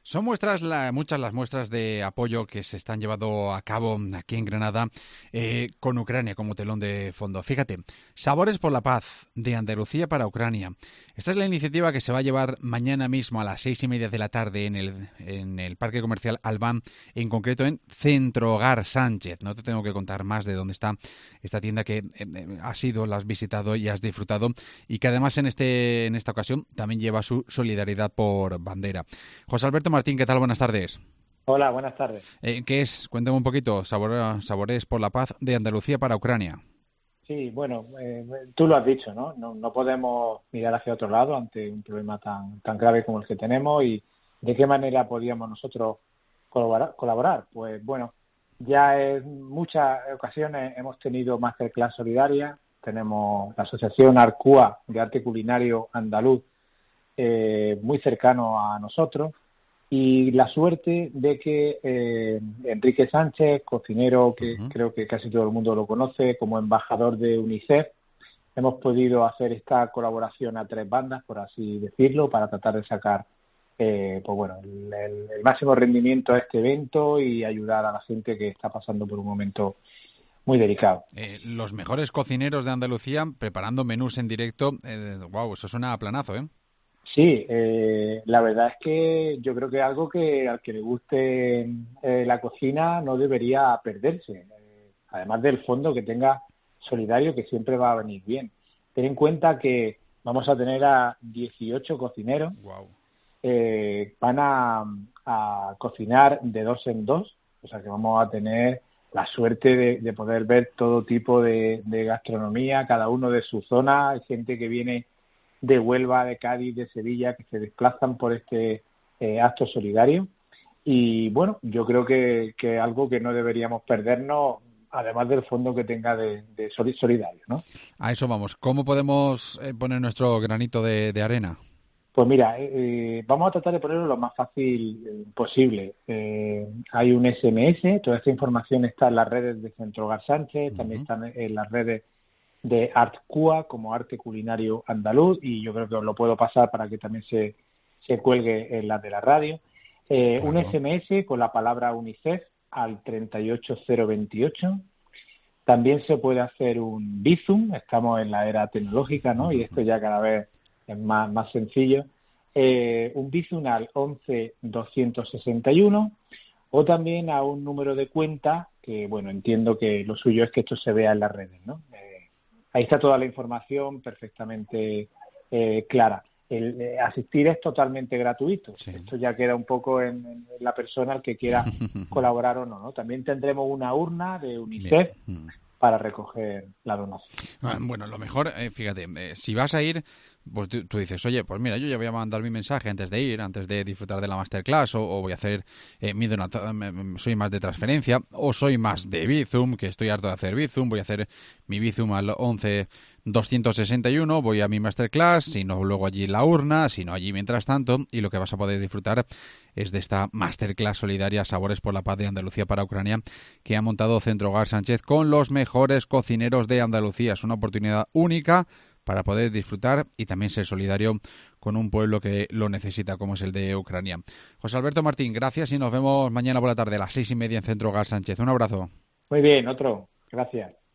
Son muchas las muestras de apoyo que se están llevando a cabo aquí en Granada con Ucrania como telón de fondo. Fíjate, Sabores por la Paz de Andalucía para Ucrania. Esta es la iniciativa que se va a llevar mañana mismo a las 6:30 de la tarde en el Parque Comercial Albán, en concreto en Centro Hogar Sánchez. No te tengo que contar más de dónde está esta tienda que has ido, la has visitado y has disfrutado, y que además en esta ocasión también lleva su solidaridad por bandera. José Alberto Martín, ¿qué tal? Buenas tardes. Hola, buenas tardes. ¿Qué es? Cuéntame un poquito. Sabores por la Paz de Andalucía para Ucrania. Sí, bueno, tú lo has dicho, ¿no? No podemos mirar hacia otro lado ante un problema tan grave como el que tenemos. Y ¿de qué manera podíamos nosotros colaborar? Pues bueno, ya en muchas ocasiones hemos tenido masterclass solidarias. Tenemos la Asociación Arcúa de Arte Culinario Andaluz muy cercano a nosotros, y la suerte de que Enrique Sánchez, cocinero que creo que casi todo el mundo lo conoce como embajador de UNICEF, hemos podido hacer esta colaboración a tres bandas, por así decirlo, para tratar de sacar el máximo rendimiento a este evento y ayudar a la gente que está pasando por un momento muy delicado. Los mejores cocineros de Andalucía preparando menús en directo. Wow, eso suena a planazo, ¿eh? Sí, la verdad es que yo creo que algo que al que le guste la cocina no debería perderse, además del fondo que tenga solidario, que siempre va a venir bien. Ten en cuenta que vamos a tener a 18 cocineros. Wow. Van a cocinar de dos en dos, o sea que vamos a tener la suerte de poder ver todo tipo de gastronomía, cada uno de su zona. Hay gente que viene de Huelva, de Cádiz, de Sevilla, que se desplazan por este acto solidario. Y bueno, yo creo que algo que no deberíamos perdernos, además del fondo que tenga de solidario, ¿no? A eso vamos. ¿Cómo podemos poner nuestro granito de arena? Pues mira, vamos a tratar de ponerlo lo más fácil posible. Hay un SMS, toda esta información está en las redes de Centro Hogar Sánchez, también están en las redes de Artcua como Arte Culinario Andaluz, y yo creo que os lo puedo pasar para que también se cuelgue en la de la radio. Claro. Un SMS con la palabra UNICEF al 38028. También se puede hacer un Bizum, estamos en la era tecnológica, ¿no? Y esto ya cada vez es más sencillo. Un Bizum al 11261, o también a un número de cuenta que, bueno, entiendo que lo suyo es que esto se vea en las redes, ¿no? Ahí está toda la información perfectamente clara. Asistir es totalmente gratuito. Sí. Esto ya queda un poco en la persona al que quiera colaborar o no, ¿no? También tendremos una urna de UNICEF para recoger la donación. Bueno, lo mejor, fíjate, si vas a ir, pues tú dices, oye, pues mira, yo ya voy a mandar mi mensaje antes de ir, antes de disfrutar de la masterclass, o voy a hacer mi donación, soy más de transferencia, o soy más de Bizum, que estoy harto de hacer Bizum, voy a hacer mi Bizum al 11261, voy a mi masterclass, si no luego allí la urna, si no allí mientras tanto, y lo que vas a poder disfrutar es de esta masterclass solidaria Sabores por la Paz de Andalucía para Ucrania, que ha montado Centro Hogar Sánchez con los mejores cocineros de Andalucía. Es una oportunidad única para poder disfrutar y también ser solidario con un pueblo que lo necesita, como es el de Ucrania. José Alberto Martín, gracias y nos vemos mañana por la tarde a las 6:30 en Centro Hogar Sánchez. Un abrazo. Muy bien, otro. Gracias.